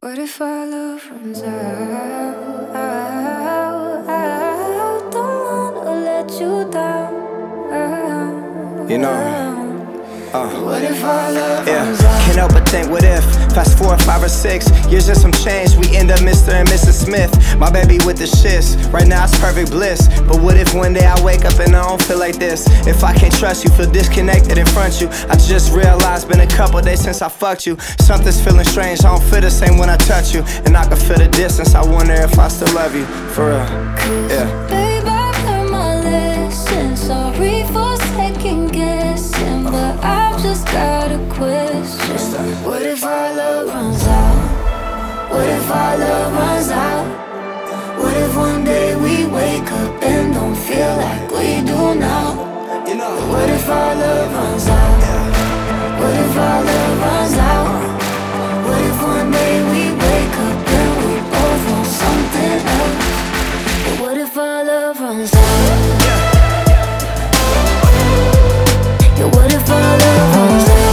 What if our love runs out? Don't wanna let you down. You know, What if our love yeah, runs out? can't help but think, what if fast forward 5 or 6 years and some change, we end up Mr. and Mrs. Smith. My baby with the shits, right now it's perfect bliss. But what if one day I wake up and I don't feel like this? If I can't trust you, feel disconnected in front of you. I just realized been a couple days since I fucked you. Something's feeling strange, I don't feel the same when I touch you. And I can feel the distance, I wonder if I still love you, for real, yeah. Babe, I've learned my lesson. Sorry for second guessing, but I've just got a question. What if our love runs out? What if our love runs out? What if one day we wake up and don't feel like we do now? What if our love runs out? What if our love runs out? What if one day we wake up and we both want something else? But what if our love runs out? Yeah, what if our love runs out?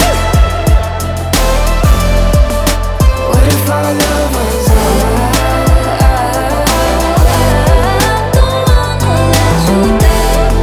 What if our love runs out? Don't wanna let you down.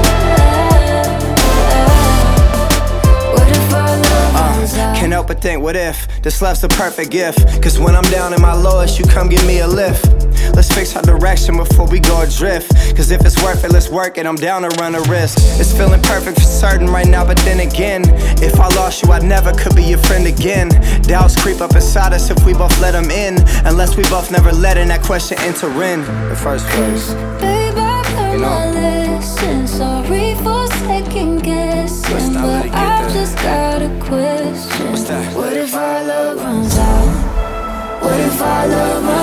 What if our love runs out? Can't help but think, what if this love's the perfect gift? Cause when I'm down in my lowest, you come give me a lift. Let's fix our direction before we go adrift. Cause if it's worth it, let's work it, I'm down to run a risk. It's feeling perfect for certain right now, but then again, if I lost you, I never could be your friend again. Doubts creep up inside us if we both let them in. Unless we both never let in that question enter in the first place. Babe, I've learned my lesson. Sorry for second guessing, but I've just got a question. What's that? What if our love runs out? What if our love runs out?